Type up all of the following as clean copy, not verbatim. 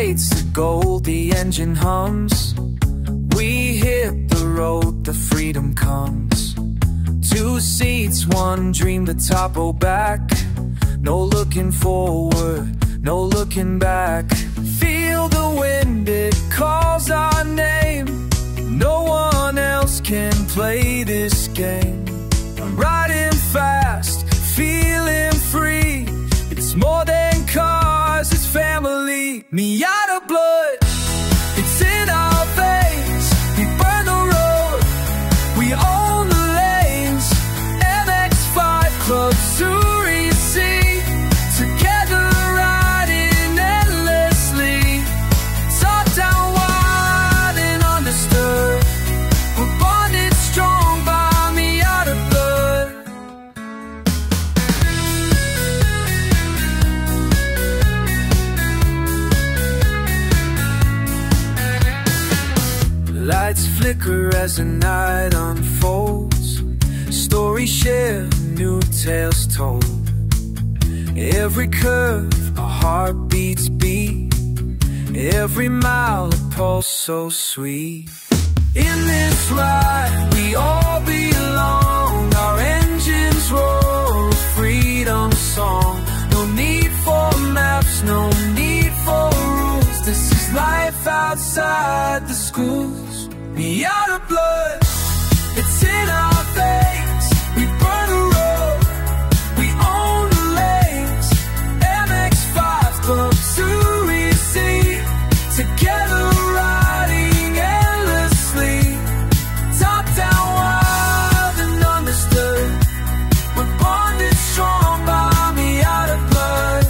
streets of gold, the engine hums. We hit the road, the freedom comes. 2 seats, 1 dream to topple back. No looking forward, no looking back. Feel the wind, it calls our name. No one else can play this game. I'm riding fast, feeling free. It's more than cars, it's family. Miata blood, it's in our veins. We burn the road, we own the lanes. MX-5 Club Zuri C, together riding endlessly. Top down wide and undisturbed. We're bonded strong by Miata blood. Lights flicker as the night unfolds. Stories shared, new tales told. Every curve, a heartbeat's beat. Every mile, a pulse so sweet. In this ride, we all belong. Our engines roar, a freedom song. No need for maps, no need for rules. This is life outside the schools. Miata blood, it's in our veins. We burn the road, we own the lanes. MX-5 Club Zuri C, together riding endlessly. Top down wild and understood. We're bonded strong by Miata blood.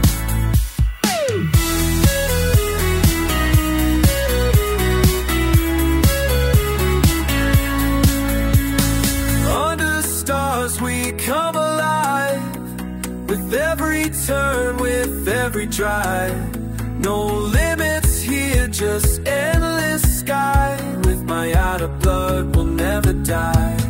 We come alive with every turn, with every drive. No limits here, just endless sky. With Miata blood, we'll never die.